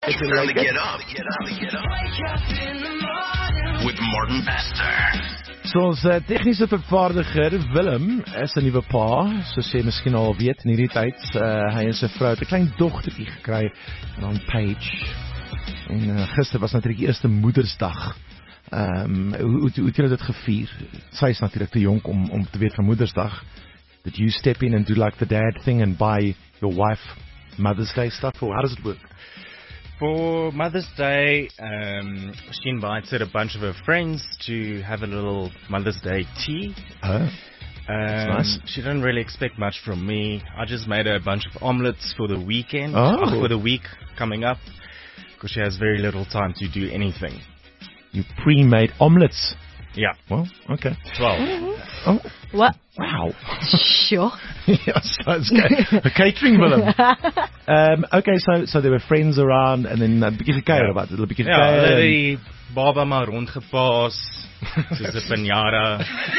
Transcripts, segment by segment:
It's time to get up. With Martin Bester. So ons tegniese vervaardiger Willem is 'n nuwe pa, soos jy miskien al weet in hierdie tyd. Hy en sy vrou het 'n klein dogtertjie gekry, aan Paige. En gister was natuurlik die eerste Moedersdag. Hoe het julle dit gevier? Sy is natuurlik te jonk om te weet van Moedersdag. Did you step in and do like the dad thing and buy your wife Mother's Day stuff, or how does it work? For Mother's Day, she invited a bunch of her friends to have a little Mother's Day tea. Oh, that's nice. She didn't really expect much from me. I just made her a bunch of omelets for the weekend, for the week coming up, because she has very little time to do anything. You pre-made omelets? Yeah. Well, okay. 12. Oh. What? Wow. Sure. Yes, a catering Willem. Okay, so there were friends around, and then 'n bietjie gekuier wat, 'n bietjie gekuier. Ja, die baba maar rondgepaas, soos 'n pinjara.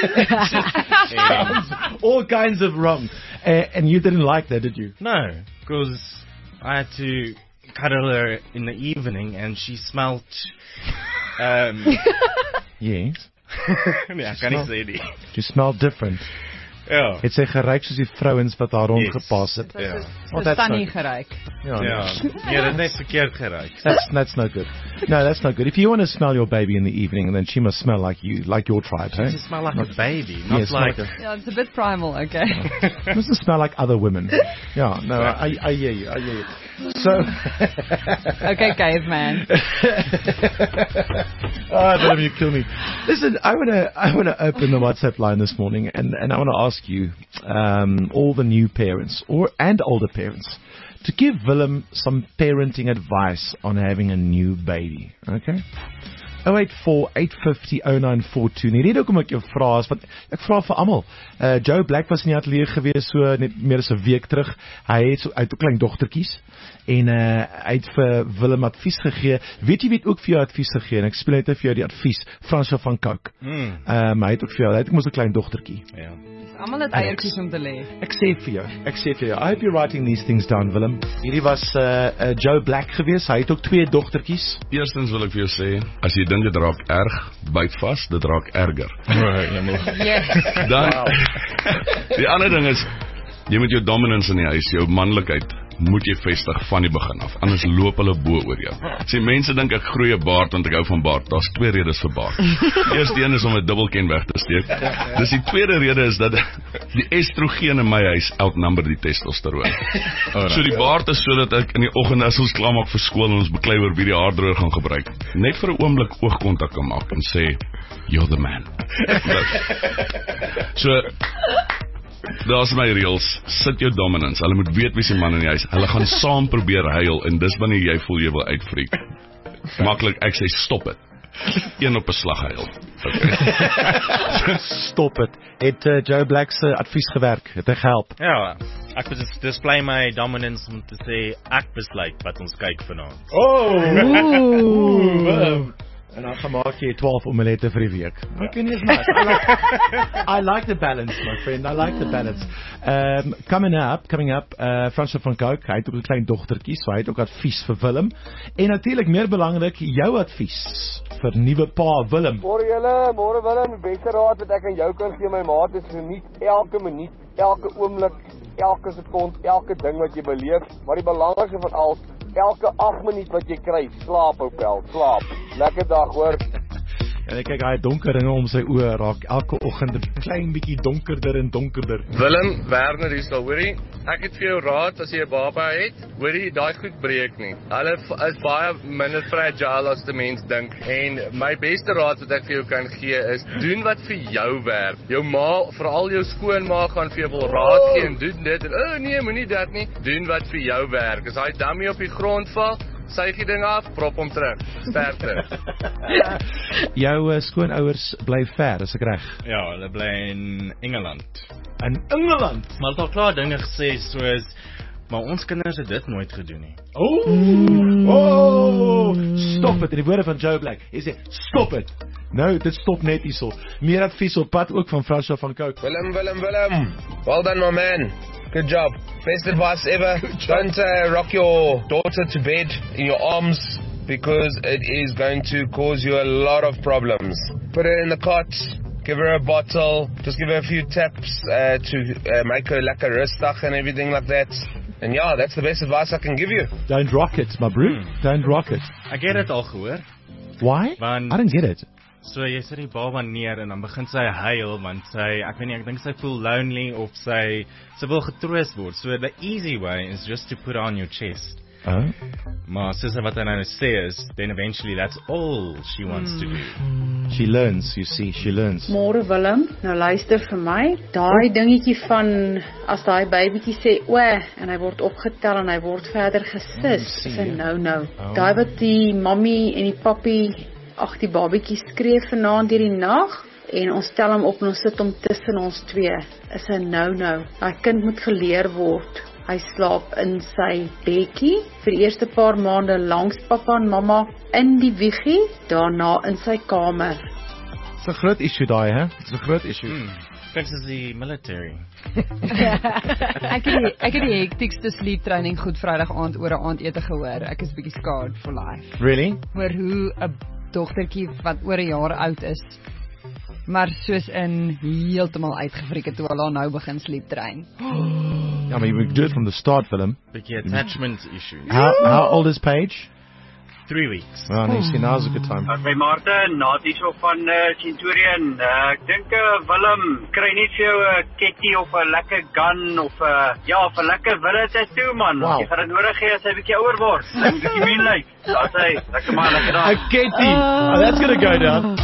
All kinds of wrong. And you didn't like that, did you? No, because I had to cuddle her in the evening, and she smelled. Yes. Nee, ek kan nie sê nie. You smell different. Ja. Het sy geruik soos die vrouens wat daar rondgepas het? Ja. Dis tannie geruik. Ja. Nee, dit is verkeerd geruik. That's no good. No, that's no good. If you want to smell your baby in the evening, then she must smell like you, like your tribe, hey? She smell like a baby, not like... Yeah, it's a bit primal, okay. It doesn't smell like other women. Yeah, no, I hear you, So... Okay, caveman. Don't you kill me. Listen, I want to open the WhatsApp line this morning, and I want to ask you, all the new parents and older parents, to give Willem some parenting advice on having a new baby. Okay? 084-850-0942. Nie rede hoekom ek jou vra is, want ek vra vir almal. Joe Black was in die ateljee gewees so net meer as 'n week terug. Hy het 'n klein dogtertjies en hy het vir Willem advies gegee. Weet jy wie het ook vir jou advies gegee? En ek speel net vir jou die advies, Fransjo van Cooke. Hy het ook vir jou, hy het mos 'n klein dogtertjie. Ja. Almal het eiertjies om te lê. Ek sê vir jou. I hope you're writing these things down, Willem. Hierdie was Joe Black gewees. Hy het ook 2 dogtertjies. Eerstens wil ek vir jou sê, as jy dink dit raak erg, byt vas, dit raak erger. Dan, die ander ding is, jy moet jou dominance in die huis, jou manlikheid, moet jy vestig van die begin af, anders loop hulle bo oor jou. Sê mense dink ek groei 'n baard want ek hou van baard. Daar's 2 redes vir baard. Die eerste een is om 'n dubbelken weg te steek. Dis die tweede rede is dat die estrogen in my huis outnumber die testosteron. So die baard is sodat ek in die oggend as ons klaar maak vir skool en ons beklei oor wie die haardroër gaan gebruik, net vir 'n oomblik oogkontak kan maak en sê you're the man. So daar's my reels, sit jou dominance. Hulle moet weet wie se man in die huis. Hulle gaan saam probeer huil en dis wanneer jy voel jy wil uitfreak. Maklik, ek sê stop dit. Een op 'n slag huil. Okay. Stop dit. Het Joe Black se advies gewerk? Het hy gehelp? Ja, ek wil just display my dominance om te sê ek besluit wat ons kyk vanaand. En dan gemaak jy 12 omelette vir die week. Okay, is nice. I like the balance, my friend. I like the balance. Coming up, Fransjo van Cooke, hy het ook 'n klein dogtertjie, so hy het ook advies vir Willem. En natuurlik meer belangrik, jou advies vir nuwe pa Willem. Môre Willem, die beste raad wat ek aan jou kan gee, my maat, is geniet elke minuut, elke oomblik, elke sekond, elke ding wat jy beleef, maar die belangrikste van alles, elke 8 minuut wat jy kry, slaap ou pel, slaap. Lekker dag hoor. En kyk, hy donker ringe om sy oë raak elke oggend 'n klein bietjie donkerder en donkerder. Willem, Werner hier staan, hoorie. Ek het vir jou raad as jy 'n baba het, hoorie, daai goed breek nie. Hulle is baie minder fragile as die mens dink. En my beste raad wat ek vir jou kan gee is, doen wat vir jou werk. Jou ma, veral jou skoonma gaan vir jou wil raad gee en doen dit en nee, moenie dit nie. Doen wat vir jou werk. As daai dummy op die grond val, suig die ding af, prop hom terug. Sterkte. Jou skoonouers bly ver, is ek reg? Ja, hulle bly in Engeland. In Engeland? Maar hulle het al klaar dinge gesê soos, maar ons kinders het dit nooit gedoen nie. Stop het, in die woorde van Joe Black. Hy sê, stop het. Nou, dit stop net hierso. Meer advies op pad ook van Fransjo van Cooke. Willem. Well done, my man. Good job. Best advice ever. Don't rock your daughter to bed in your arms because it is going to cause you a lot of problems. Put her in the cot, give her a bottle, just give her a few taps to make her like a rustdag and everything like that. And yeah, that's the best advice I can give you. Don't rock it, my bro. Don't rock it. Ek het dit al gehoor. Why? Want I don't get it. So jy sit die baba neer en dan begin sy huil want ek weet nie, ek dink sy voel lonely of sy wil getroos word. So the easy way is just to put her on your chest. Maar soos wat hy nou sê is, then eventually that's all she wants to do. She learns, you see, she learns. Môre Willem, nou luister vir my. Daai dingetjie van as daai babytjie sê o en hy word opgetel en hy word verder gesis, is 'n no. Daai wat die mammie en die pappie die babatjie skree vanaand deur die nag en ons tel hom op en ons sit hom tussen ons twee, is 'n no. Daai kind moet geleer word. Hy slaap in sy bedjie vir die eerste paar maande langs pappa en mamma in die wiegie, daarna in sy kamer. It's a groot issue daai, hè? It's a groot issue. Thanks is the military. Ek het die hektiekste sleep training goed Vrydag aand oor 'n aandete gehoor. Ek is bietjie scarred for life. Really? Oor hoe 'n dogtertjie wat oor 'n jaar oud is, maar soos in heeltemal uitgefriek het toe hulle nou begin sleep train. I mean, we do it from the start, Willem. Bietjie attachment issue. How old is Paige? 3 weeks. Oh, no, you see, now's a good time. By Martin, Natie so van Centurion. Ek dink Willem kry nie vir jou 'n ketty of 'n lekker gun of 'n lekker wille tattoo man. Wow. Jy gaan dit nodig hê as hy bietjie ouer word. Hy moet bietjie mean lyk. Daar's hy, lekker man, lekker A dag. kitty! That's gonna go down.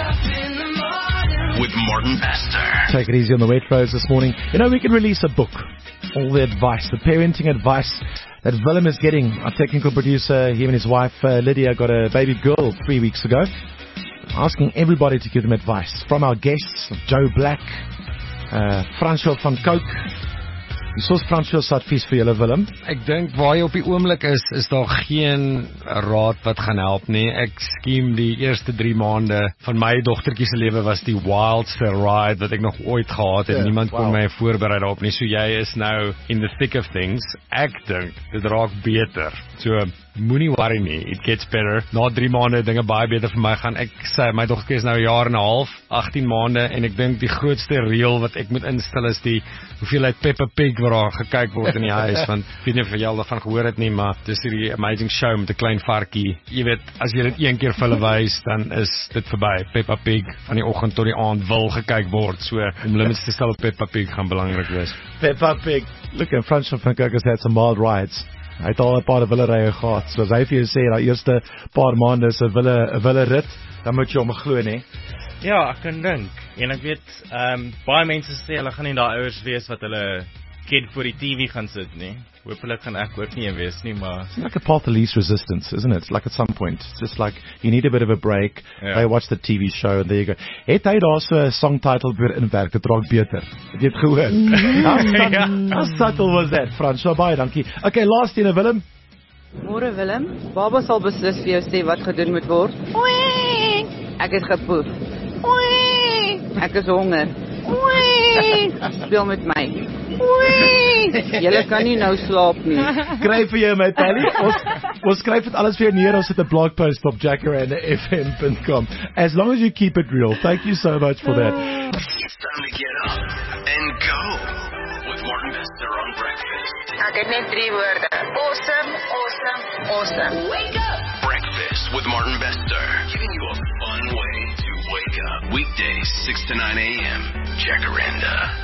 With Martin Bester. Take it easy on the wet roads this morning. You know, we can release a book. All the advice, the parenting advice that Willem is getting. Our technical producer, him and his wife, Lydia, got a baby girl 3 weeks ago. Asking everybody to give them advice. From our guests, Joe Black, Francois van Coke. Die soos Francois advies vir julle, Willem. Ek dink waar jy op die oomblik is daar geen raad wat gaan help nie. Ek skiem die eerste 3 maande van my dogtertjie se lewe was die wildste ride wat ek nog ooit gehad het. Niemand kon my voorberei daarop nie. So jy is nou in the thick of things. Ek dink dit raak beter. So moenie worry nie. It gets better. Na 3 maande dinge baie beter vir my gaan. Ek sê my dogtertjie is nou 1 jaar en 'n half, 18 maande en ek dink die grootste reël wat ek moet instel is die hoeveelheid Peppa Pig waar daar gekyk word in die huis, want ek weet nie of jy al daarvan gehoor het nie, maar dis hierdie amazing show met 'n klein varkie. Jy weet, as jy dit een keer vir hulle wys, dan is dit verby. Peppa Pig van die oggend tot die aand wil gekyk word, so om limits te stel op Peppa Pig gaan belangrik wees. Peppa Pig. Look at Francois van Coke has had some wild rides. Hy het al 'n paar willerye gehad. So as hy vir jou sê, dat eerste paar maande is 'n wille rit, dan moet jy hom glo, nê? Ja, ek kan dink. En ek weet, baie mense sê hulle gaan nie daai ouers wees wat hulle kind voor die TV gaan sit nie. Hoopelik gaan ek ook nie een wees nie, maar It's like a path of least resistance, isn't it? Like at some point, it's just like you need a bit of a break. Yeah. They watch the TV show and there you go. Het hy daar so 'n song title weer inwerk, dit raak beter. Het jy dit gehoor? How subtle was that, François? Baie dankie. Okay, last een, Willem. Môre Willem, baba sal beslis vir jou sê wat gedoen moet word. Oei! Ek het gepoep. Oei! Ek is honger. Oei! Speel met my. Oei! Julle kan nie nou slaap nie. Skryf vir jou my Tally. Ons skryf dit alles vir jou neer. Ons het 'n blogpost op jacarandafm.com. As long as you keep it real. Thank you so much for that. It's time to get up and go with Martin Bester on breakfast. Ek het net 3 woorde. Awesome, awesome, awesome. Wake up! Breakfast with Martin Bester. Giving you a fun way to wake up. Weekdays, 6 to 9 a.m. Jacaranda.